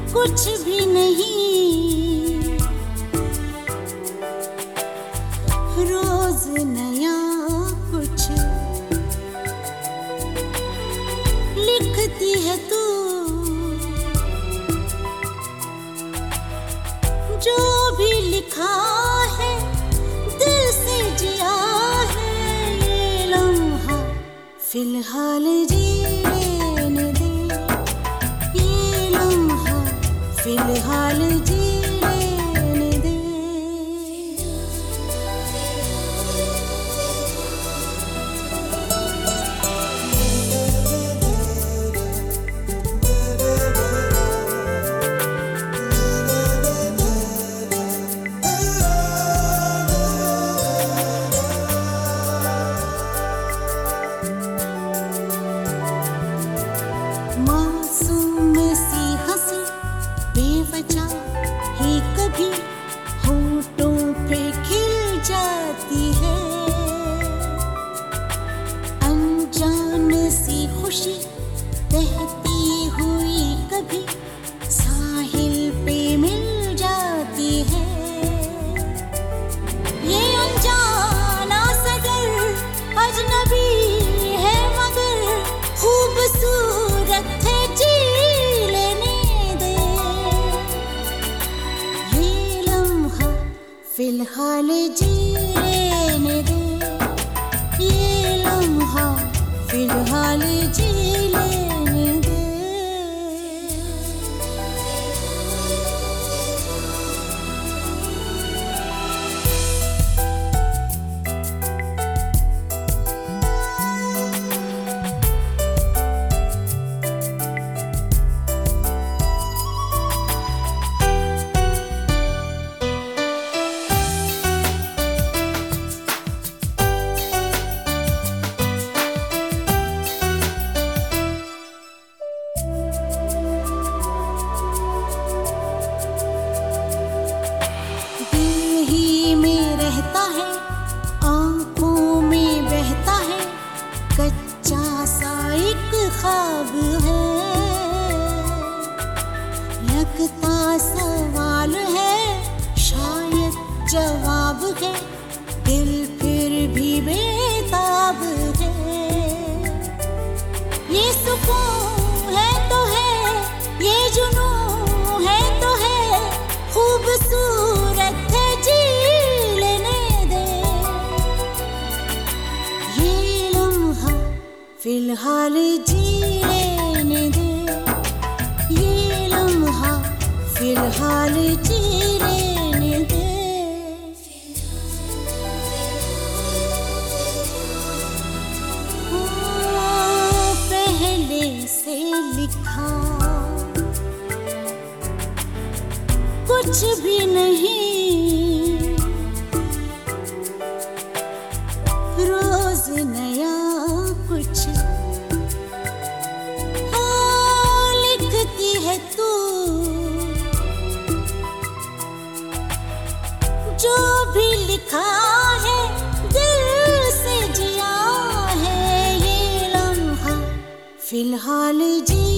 कुछ भी नहीं, रोज नया कुछ लिखती है तू। जो भी लिखा है दिल से जिया है, ये लम्हा फिलहाल जीने दे, ये लम्हा फिलहाल जीने दे। मासूम सी हंसी बेवजह ही कभी होठों पे खिल जाती है, अनजान सी खुशी बहती हुई कभी साहिल पे मिल जाती है। ये अनजाना सदर अजनबी है मगर खूबसूरत है, जी लेने दे। ये लम्हा फिलहाल जी लेने दे, ये लम्हा फिलहाल जी लेने दे। रहता है आंखों में बहता है, कच्चा सा एक ख्वाब है, लगता सवाल है शायद जवाब है, दिल फिर भी बेताब है। ये सुकून है तो है, ये जुनून है तो है, खूबसूरत है जी फिलहाल जी लेने दे, ये लम्हा फिलहाल जी लेने दे। पहले से लिखा कुछ भी नहीं, रोज नया कुछ लिखती है तू। जो भी लिखा है दिल से जिया है, ये लम्हा फिलहाल जी